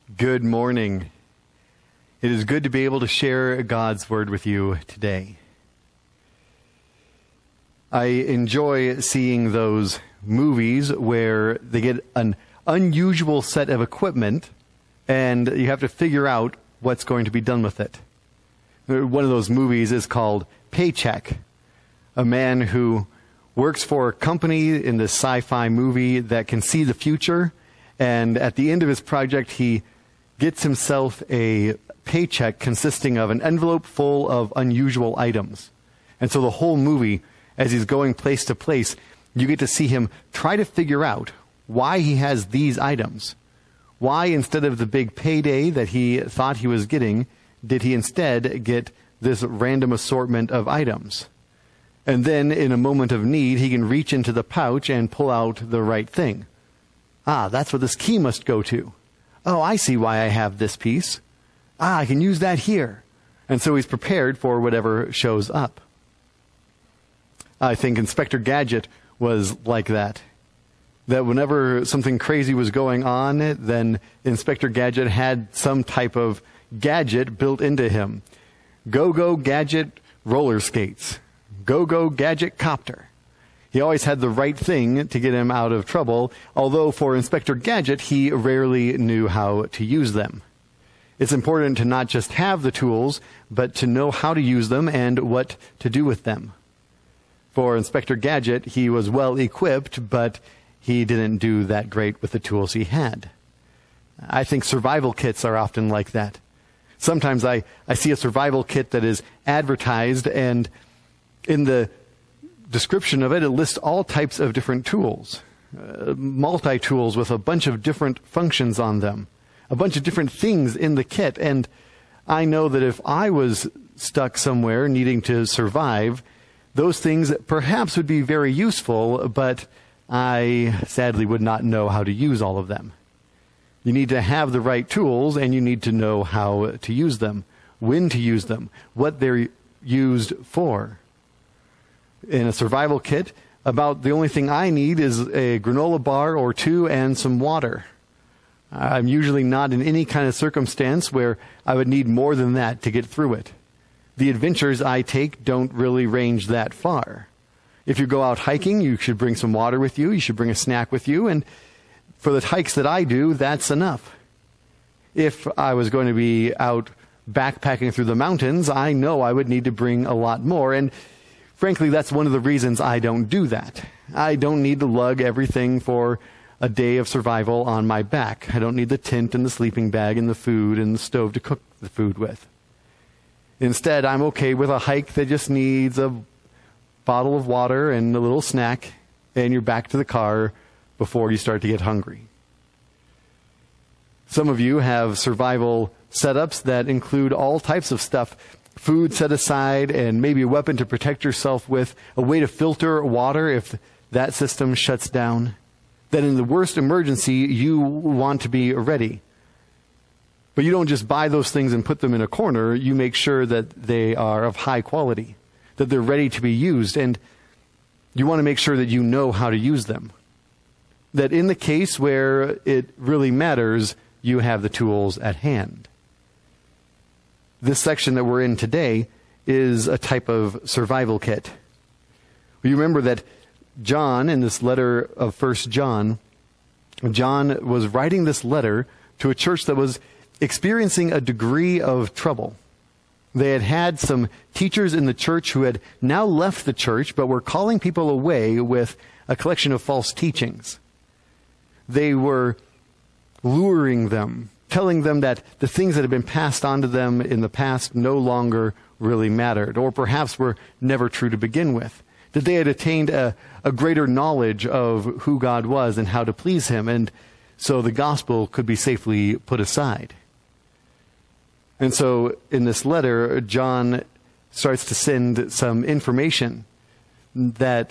Good morning. It is good to be able to share God's Word with you today. I enjoy seeing those movies where they get an unusual set of equipment and you have to figure out what's going to be done with it. One of those movies is called Paycheck. A man who works for a company in this sci-fi movie that can see the future, and at the end of his project he gets himself a paycheck consisting of an envelope full of unusual items. And so the whole movie, as he's going place to place, you get to see him try to figure out why he has these items. Why, instead of the big payday that he thought he was getting, did he instead get this random assortment of items? And then, in a moment of need, he can reach into the pouch and pull out the right thing. Ah, that's what this key must go to. Oh, I see why I have this piece. Ah, I can use that here. And so he's prepared for whatever shows up. I think Inspector Gadget was like that. That whenever something crazy was going on, then Inspector Gadget had some type of gadget built into him. Go-Go Gadget roller skates. Go-Go Gadget copter. He always had the right thing to get him out of trouble, although for Inspector Gadget, he rarely knew how to use them. It's important to not just have the tools, but to know how to use them and what to do with them. For Inspector Gadget, he was well equipped, but he didn't do that great with the tools he had. I think survival kits are often like that. Sometimes I see a survival kit that is advertised, and in the description of it, it lists all types of different tools, multi-tools with a bunch of different functions on them, a bunch of different things in the kit. And I know that if I was stuck somewhere needing to survive, those things perhaps would be very useful, but I sadly would not know how to use all of them. You need to have the right tools, and you need to know how to use them, when to use them, what they're used for. In a survival kit, about the only thing I need is a granola bar or two and some water. I'm usually not in any kind of circumstance where I would need more than that to get through it. The adventures I take don't really range that far. If you go out hiking, you should bring some water with you. You should bring a snack with you. And for the hikes that I do, that's enough. If I was going to be out backpacking through the mountains, I know I would need to bring a lot more. And frankly, that's one of the reasons I don't do that. I don't need to lug everything for a day of survival on my back. I don't need the tent and the sleeping bag and the food and the stove to cook the food with. Instead, I'm okay with a hike that just needs a bottle of water and a little snack, and you're back to the car before you start to get hungry. Some of you have survival setups that include all types of stuff. Food set aside, and maybe a weapon to protect yourself with, a way to filter water if that system shuts down. Then in the worst emergency, you want to be ready. But you don't just buy those things and put them in a corner. You make sure that they are of high quality, that they're ready to be used, and you want to make sure that you know how to use them. That in the case where it really matters, you have the tools at hand. This section that we're in today is a type of survival kit. You remember that John, in this letter of 1 John, John was writing this letter to a church that was experiencing a degree of trouble. They had had some teachers in the church who had now left the church, but were calling people away with a collection of false teachings. They were luring them, telling them that the things that had been passed on to them in the past no longer really mattered, or perhaps were never true to begin with. That they had attained a greater knowledge of who God was and how to please Him, and so the gospel could be safely put aside. And so in this letter, John starts to send some information that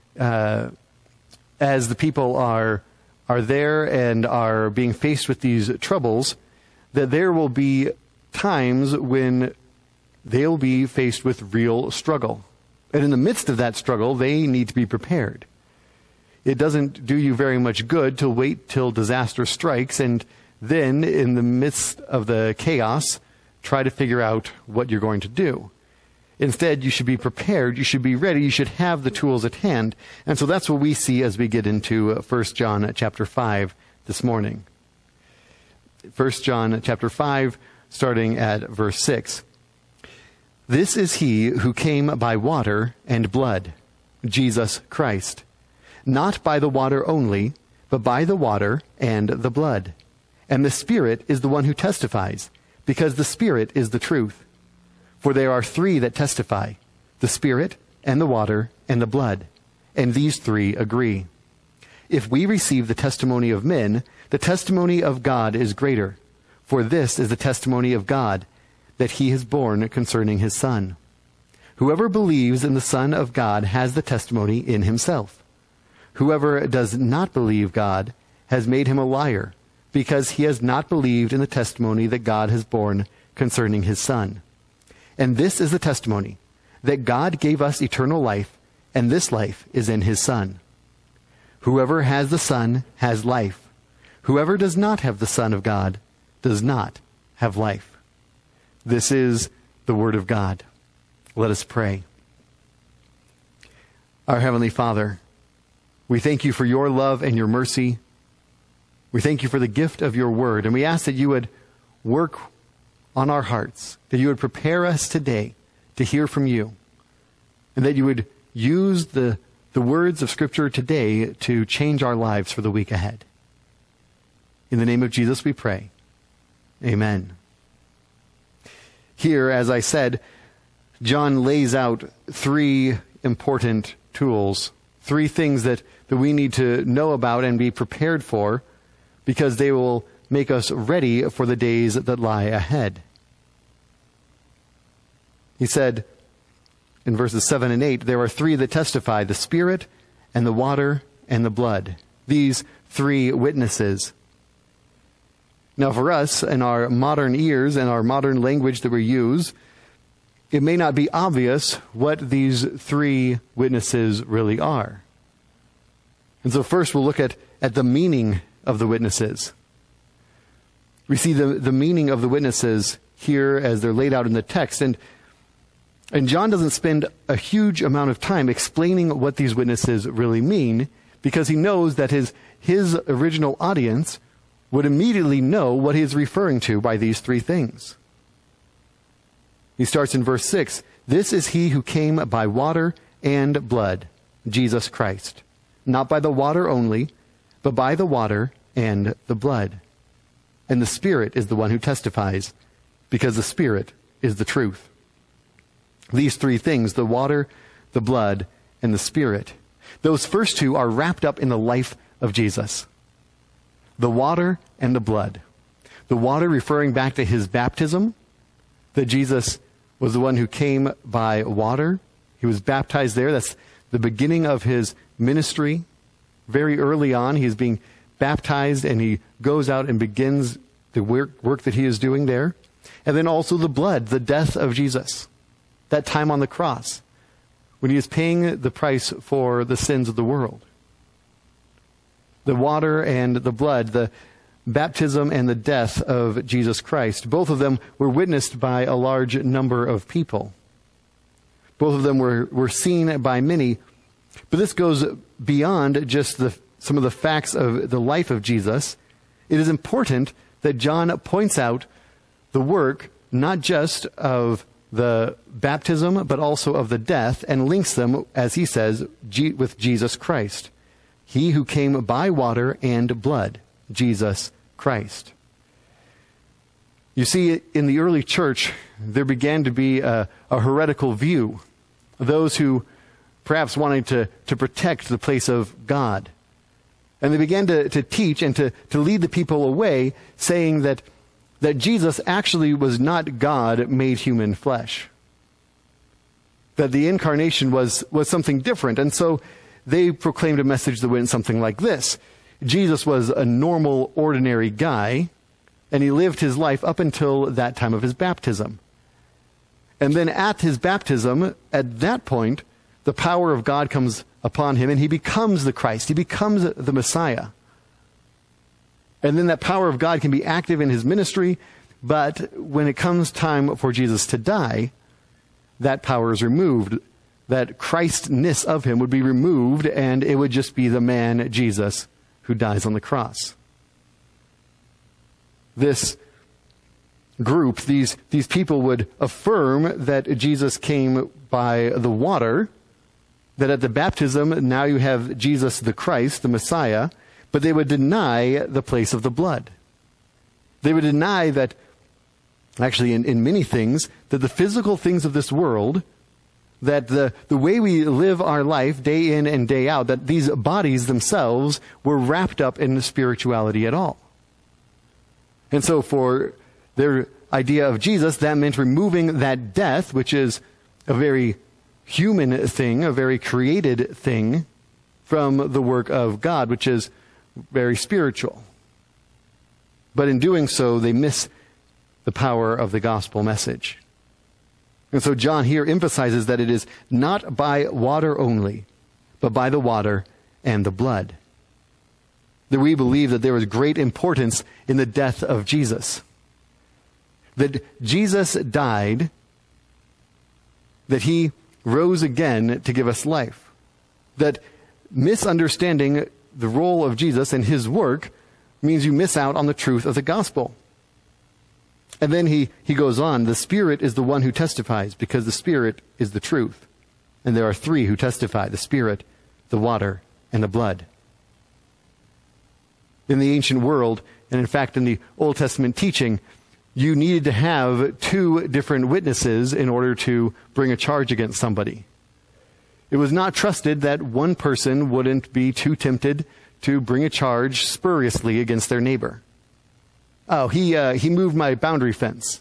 as the people are there and are being faced with these troubles, that there will be times when they'll be faced with real struggle. And in the midst of that struggle, they need to be prepared. It doesn't do you very much good to wait till disaster strikes and then in the midst of the chaos, try to figure out what you're going to do. Instead, you should be prepared, you should be ready, you should have the tools at hand. And so that's what we see as we get into 1 John chapter 5 this morning. 1 John chapter 5, starting at verse 6. This is he who came by water and blood, Jesus Christ. Not by the water only, but by the water and the blood. And the Spirit is the one who testifies, because the Spirit is the truth. For there are three that testify, the Spirit and the water and the blood, and these three agree. If we receive the testimony of men, the testimony of God is greater. For this is the testimony of God, that he has borne concerning his Son. Whoever believes in the Son of God has the testimony in himself. Whoever does not believe God has made him a liar, because he has not believed in the testimony that God has borne concerning his Son. And this is the testimony, that God gave us eternal life, and this life is in his Son. Whoever has the Son has life. Whoever does not have the Son of God does not have life. This is the word of God. Let us pray. Our Heavenly Father, we thank you for your love and your mercy. We thank you for the gift of your word, and we ask that you would work on our hearts, that you would prepare us today to hear from you, and that you would use the words of Scripture today to change our lives for the week ahead. In the name of Jesus we pray. Amen. Here, as I said, John lays out three important tools, three things that we need to know about and be prepared for, because they will make us ready for the days that lie ahead. He said in verses 7 and 8, there are three that testify, the Spirit and the water and the blood. These three witnesses. Now for us, in our modern ears and our modern language that we use, it may not be obvious what these three witnesses really are. And so first we'll look at the meaning of the witnesses. We see the meaning of the witnesses here as they're laid out in the text. And John doesn't spend a huge amount of time explaining what these witnesses really mean, because he knows that his original audience would immediately know what he is referring to by these three things. He starts in verse 6. This is he who came by water and blood, Jesus Christ. Not by the water only, but by the water and the blood. And the Spirit is the one who testifies, because the Spirit is the truth. These three things, the water, the blood, and the Spirit, those first two are wrapped up in the life of Jesus. The water and the blood. The water referring back to his baptism, that Jesus was the one who came by water. He was baptized there. That's the beginning of his ministry. Very early on, he's being baptized, and he goes out and begins the work that he is doing there. And then also the blood, the death of Jesus. That time on the cross, when he is paying the price for the sins of the world. The water and the blood, the baptism and the death of Jesus Christ, both of them were witnessed by a large number of people. Both of them were seen by many. But this goes beyond just some of the facts of the life of Jesus. It is important that John points out the work, not just of the baptism, but also of the death, and links them, as he says, with Jesus Christ. He who came by water and blood, Jesus Christ. You see, in the early church, there began to be a heretical view. Those who perhaps wanted to protect the place of God. And they began to teach and to lead the people away, saying that Jesus actually was not God made human flesh. That the incarnation was something different. And so they proclaimed a message that went something like this. Jesus was a normal, ordinary guy, and he lived his life up until that time of his baptism. And then at his baptism, at that point, the power of God comes upon him, and he becomes the Christ. He becomes the Messiah. And then that power of God can be active in his ministry, but when it comes time for Jesus to die, that power is removed. That Christness of him would be removed, and it would just be the man, Jesus, who dies on the cross. This group, these people would affirm that Jesus came by the water, that at the baptism, now you have Jesus the Christ, the Messiah, but they would deny the place of the blood. They would deny that, actually in many things, that the physical things of this world, that the way we live our life day in and day out, that these bodies themselves were wrapped up in spirituality at all. And so for their idea of Jesus, that meant removing that death, which is a very human thing, a very created thing, from the work of God, which is very spiritual. But in doing so, they miss the power of the gospel message. And so John here emphasizes that it is not by water only, but by the water and the blood. That we believe that there is great importance in the death of Jesus. That Jesus died, that he rose again to give us life. That misunderstanding the role of Jesus and his work means you miss out on the truth of the gospel. And then he goes on, the Spirit is the one who testifies, because the Spirit is the truth. And there are three who testify, the Spirit, the water, and the blood. In the ancient world, and in fact in the Old Testament teaching, you needed to have two different witnesses in order to bring a charge against somebody. It was not trusted that one person wouldn't be too tempted to bring a charge spuriously against their neighbor. Oh, he moved my boundary fence.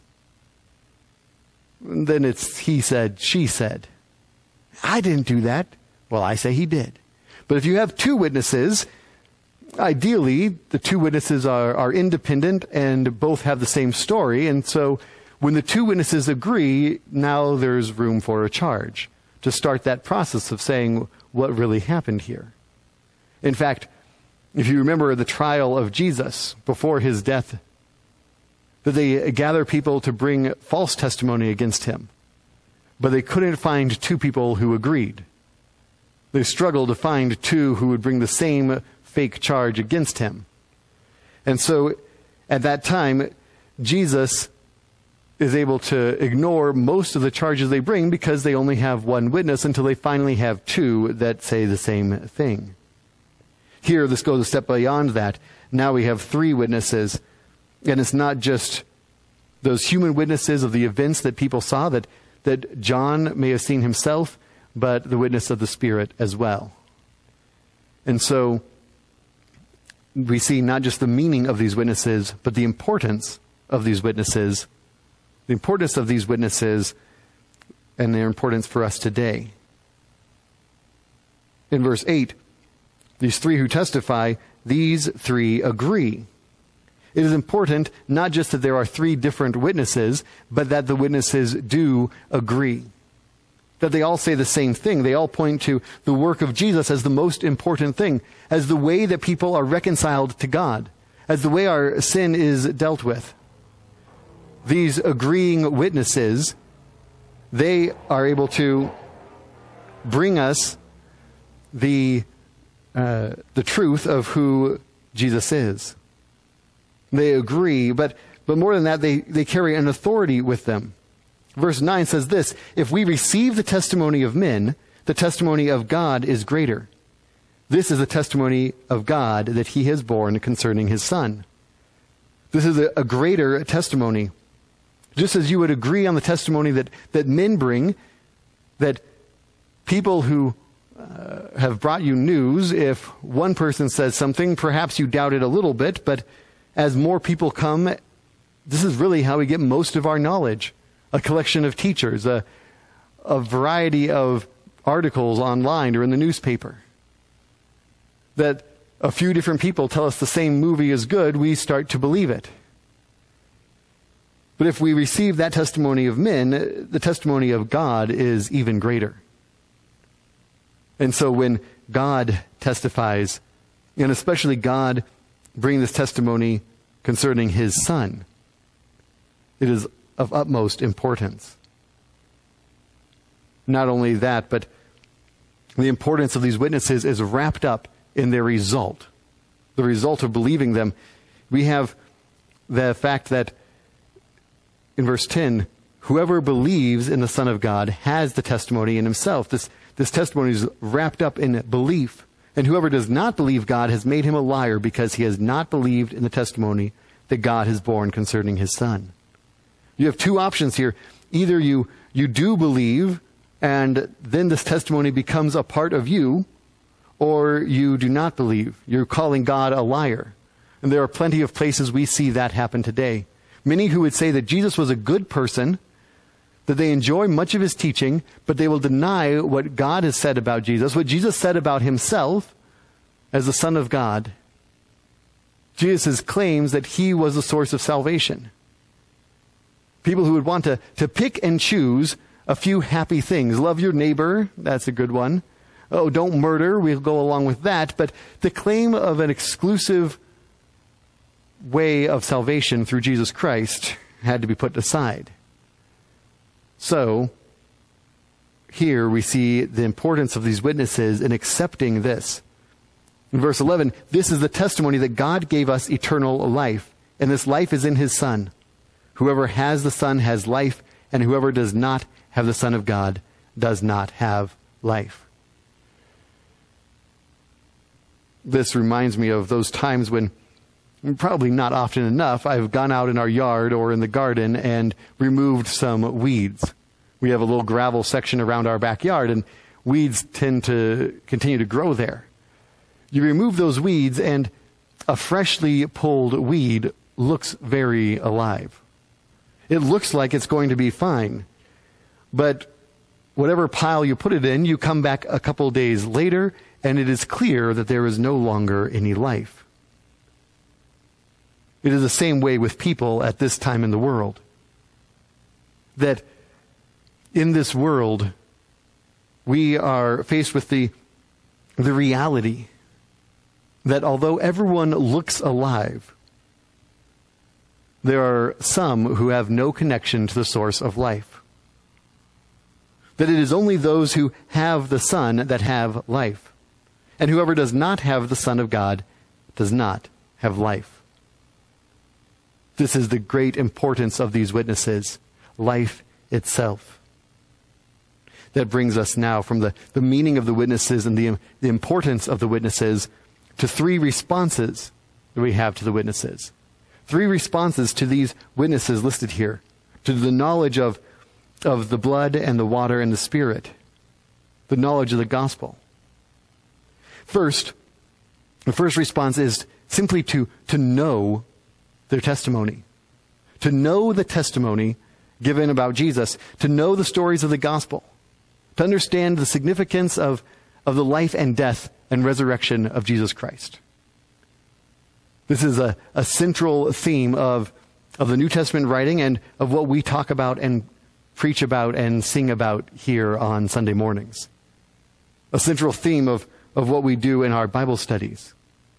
And then it's he said, she said. I didn't do that. Well, I say he did. But if you have two witnesses, ideally, the two witnesses are independent and both have the same story. And so when the two witnesses agree, now there's room for a charge to start that process of saying what really happened here. In fact, if you remember the trial of Jesus before his death, that they gather people to bring false testimony against him, but they couldn't find two people who agreed. They struggled to find two who would bring the same fake charge against him. And so at that time, Jesus is able to ignore most of the charges they bring because they only have one witness until they finally have two that say the same thing. Here, this goes a step beyond that. Now we have three witnesses, and it's not just those human witnesses of the events that people saw that John may have seen himself, but the witness of the Spirit as well. And so we see not just the meaning of these witnesses, but the importance of these witnesses, and their importance for us today. In verse 8, these three who testify, these three agree. It is important not just that there are three different witnesses, but that the witnesses do agree. That they all say the same thing. They all point to the work of Jesus as the most important thing, as the way that people are reconciled to God, as the way our sin is dealt with. These agreeing witnesses, they are able to bring us the truth of who Jesus is. They agree, but more than that, they carry an authority with them. Verse 9 says this, if we receive the testimony of men, the testimony of God is greater. This is the testimony of God that he has borne concerning his Son. This is a greater testimony. Just as you would agree on the testimony that men bring, that people who have brought you news, if one person says something, perhaps you doubt it a little bit, but as more people come, this is really how we get most of our knowledge. A collection of teachers, a variety of articles online or in the newspaper. That a few different people tell us the same movie is good, we start to believe it. But if we receive that testimony of men, the testimony of God is even greater. And so when God testifies, and especially God bring this testimony concerning his Son. It is of utmost importance. Not only that, but the importance of these witnesses is wrapped up in their result. The result of believing them. We have the fact that in verse 10, whoever believes in the Son of God has the testimony in himself. This testimony is wrapped up in belief. And whoever does not believe God has made him a liar, because he has not believed in the testimony that God has borne concerning his Son. You have two options here. Either you do believe, and then this testimony becomes a part of you, or you do not believe. You're calling God a liar. And there are plenty of places we see that happen today. Many who would say that Jesus was a good person, that they enjoy much of his teaching, but they will deny what God has said about Jesus, what Jesus said about himself as the Son of God. Jesus' claims that he was the source of salvation. People who would want to pick and choose a few happy things. Love your neighbor, that's a good one. Oh, don't murder, we'll go along with that. But the claim of an exclusive way of salvation through Jesus Christ had to be put aside. So, here we see the importance of these witnesses in accepting this. In verse 11, this is the testimony that God gave us eternal life, and this life is in his Son. Whoever has the Son has life, and whoever does not have the Son of God does not have life. This reminds me of those times when, probably not often enough, I've gone out in our yard or in the garden and removed some weeds. We have a little gravel section around our backyard, and weeds tend to continue to grow there. You remove those weeds, and a freshly pulled weed looks very alive. It looks like it's going to be fine. But whatever pile you put it in, you come back a couple days later, and it is clear that there is no longer any life. It is the same way with people at this time in the world. That in this world, we are faced with the reality that although everyone looks alive, there are some who have no connection to the source of life. That it is only those who have the Son that have life. And whoever does not have the Son of God does not have life. This is the great importance of these witnesses, life itself. That brings us now from the meaning of the witnesses and the importance of the witnesses to three responses that we have to the witnesses. Three responses to these witnesses listed here. To the knowledge of the blood and the water and the Spirit. The knowledge of the gospel. First, the first response is simply to know their testimony. To know the testimony given about Jesus. To know the stories of the gospel. To understand the significance of the life and death and resurrection of Jesus Christ. This is a central theme of the New Testament writing and of what we talk about and preach about and sing about here on Sunday mornings. A central theme of what we do in our Bible studies.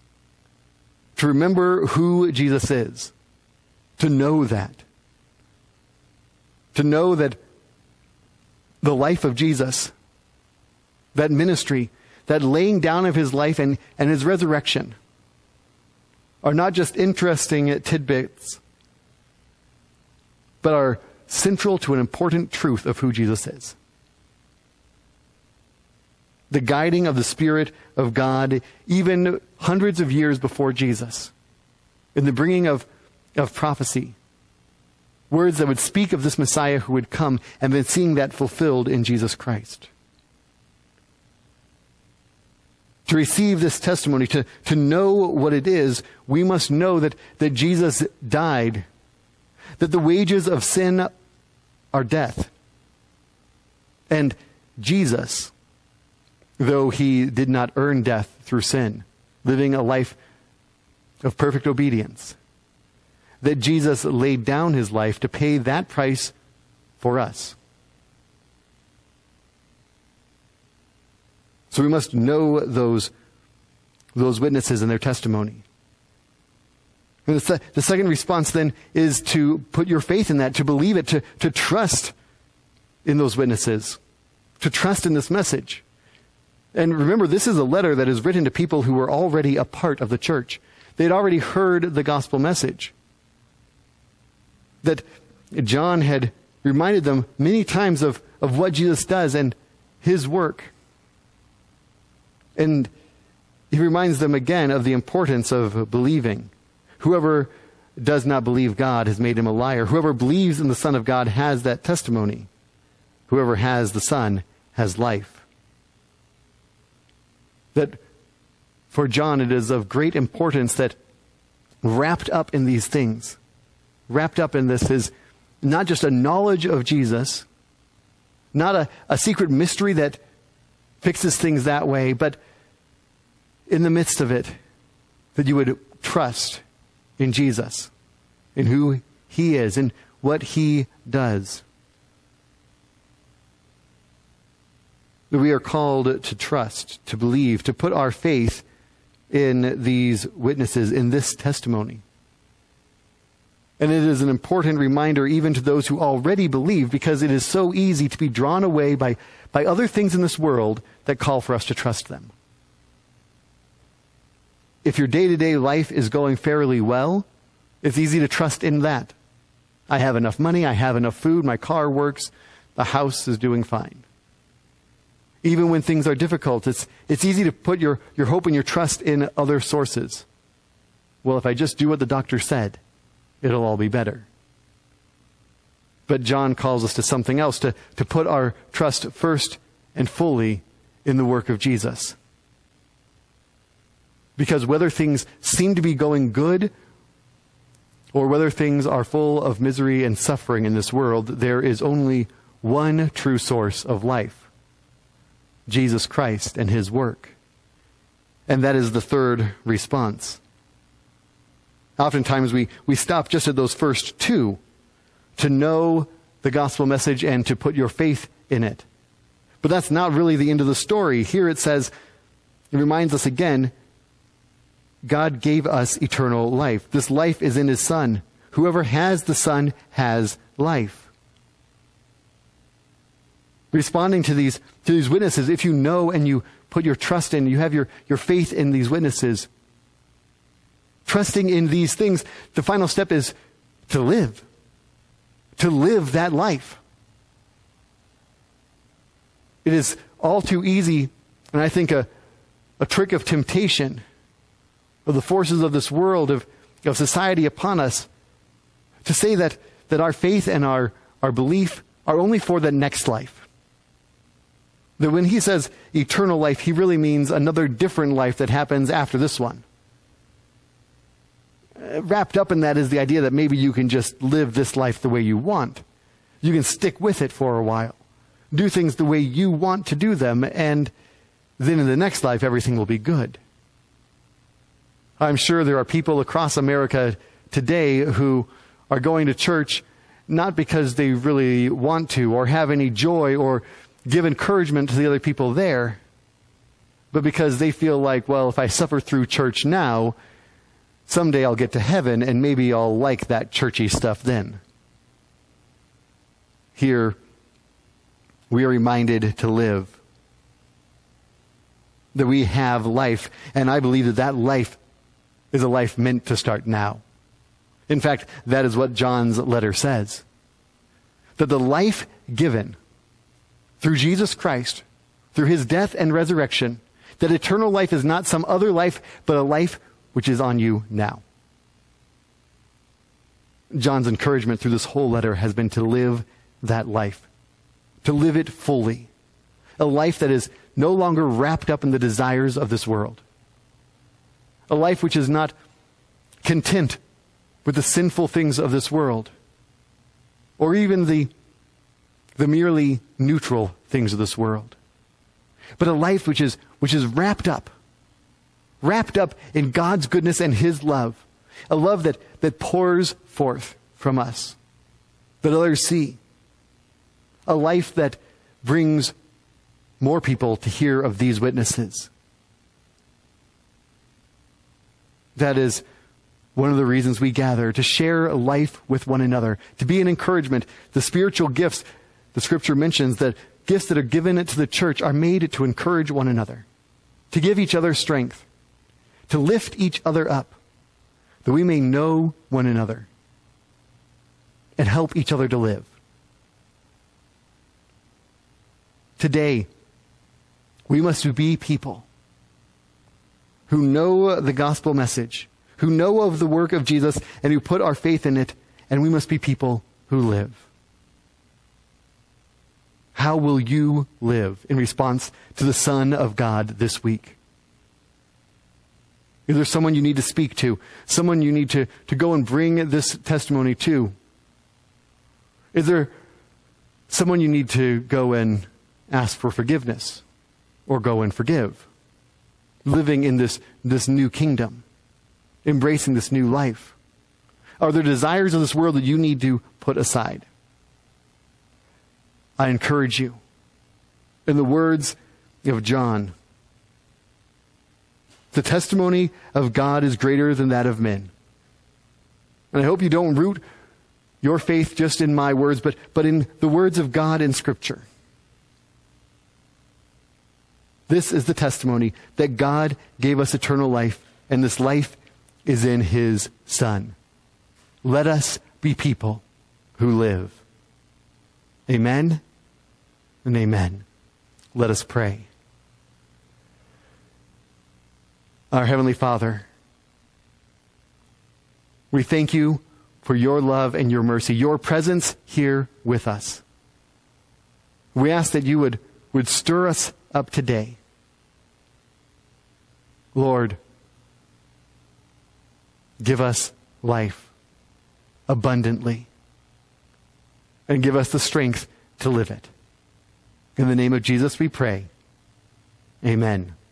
To remember who Jesus is. To know that. To know that the life of Jesus, that ministry, that laying down of his life and his resurrection are not just interesting tidbits, but are central to an important truth of who Jesus is. The guiding of the Spirit of God, even hundreds of years before Jesus, in the bringing of prophecy, words that would speak of this Messiah who would come, and then seeing that fulfilled in Jesus Christ. To receive this testimony, to know what it is, we must know that Jesus died, that the wages of sin are death. And Jesus, though he did not earn death through sin, living a life of perfect obedience, that Jesus laid down his life to pay that price for us. So we must know those witnesses and their testimony. And the second response then is to put your faith in that, to believe it, to trust in those witnesses, to trust in this message. And remember, this is a letter that is written to people who were already a part of the church. They had already heard the gospel message. That John had reminded them many times of what Jesus does and his work. And he reminds them again of the importance of believing. Whoever does not believe God has made him a liar. Whoever believes in the Son of God has that testimony. Whoever has the Son has life. That for John it is of great importance that wrapped up in these things, wrapped up in this is not just a knowledge of Jesus, not a secret mystery that fixes things that way, but in the midst of it, that you would trust in Jesus, in who he is, in what he does. We are called to trust, to believe, to put our faith in these witnesses, in this testimony. And it is an important reminder even to those who already believe, because it is so easy to be drawn away by other things in this world that call for us to trust them. If your day-to-day life is going fairly well, it's easy to trust in that. I have enough money, I have enough food, my car works, the house is doing fine. Even when things are difficult, it's easy to put your hope and your trust in other sources. Well, if I just do what the doctor said, it'll all be better. But John calls us to something else, to put our trust first and fully in the work of Jesus. Because whether things seem to be going good, or whether things are full of misery and suffering in this world, there is only one true source of life: Jesus Christ and his work. And that is the third response. Oftentimes we stop just at those first two, to know the gospel message and to put your faith in it. But that's not really the end of the story. Here it says, it reminds us again, God gave us eternal life. This life is in his Son. Whoever has the Son has life. Responding to these witnesses, if you know and you put your trust in, you have your faith in these witnesses, trusting in these things, the final step is to live that life. It is all too easy, and I think a trick of temptation, of the forces of this world, of society upon us, to say that our faith and our belief are only for the next life. That when he says eternal life, he really means another different life that happens after this one. Wrapped up in that is the idea that maybe you can just live this life the way you want. You can stick with it for a while. Do things the way you want to do them, and then in the next life everything will be good. I'm sure there are people across America today who are going to church not because they really want to or have any joy or give encouragement to the other people there, but because they feel like, well, if I suffer through church now, someday I'll get to heaven and maybe I'll like that churchy stuff then. Here, we are reminded to live, that we have life, and I believe that life is a life meant to start now. In fact, that is what John's letter says. That the life given through Jesus Christ, through his death and resurrection, that eternal life is not some other life, but a life which is on you now. John's encouragement through this whole letter has been to live that life, to live it fully. A life that is no longer wrapped up in the desires of this world. A life which is not content with the sinful things of this world, or even the merely neutral things of this world. But a life which is wrapped up in God's goodness and his love. A love that pours forth from us, that others see. A life that brings more people to hear of these witnesses. That is one of the reasons we gather, to share life with one another, to be an encouragement. The spiritual gifts, the Scripture mentions that gifts that are given to the church are made to encourage one another, to give each other strength, to lift each other up, that we may know one another and help each other to live. Today, we must be people who know the gospel message, who know of the work of Jesus, and who put our faith in it, and we must be people who live. How will you live in response to the Son of God this week? Is there someone you need to speak to? Someone you need to go and bring this testimony to? Is there someone you need to go and ask for forgiveness or go and forgive? Living in this new kingdom, embracing this new life. Are there desires of this world that you need to put aside? I encourage you, in the words of John, the testimony of God is greater than that of men. And I hope you don't root your faith just in my words, but in the words of God in Scripture. This is the testimony that God gave us eternal life, and this life is in His Son. Let us be people who live. Amen and amen. Let us pray. Our Heavenly Father, we thank you for your love and your mercy, your presence here with us. We ask that you would stir us up today. Lord, give us life abundantly and give us the strength to live it. In the name of Jesus we pray. Amen.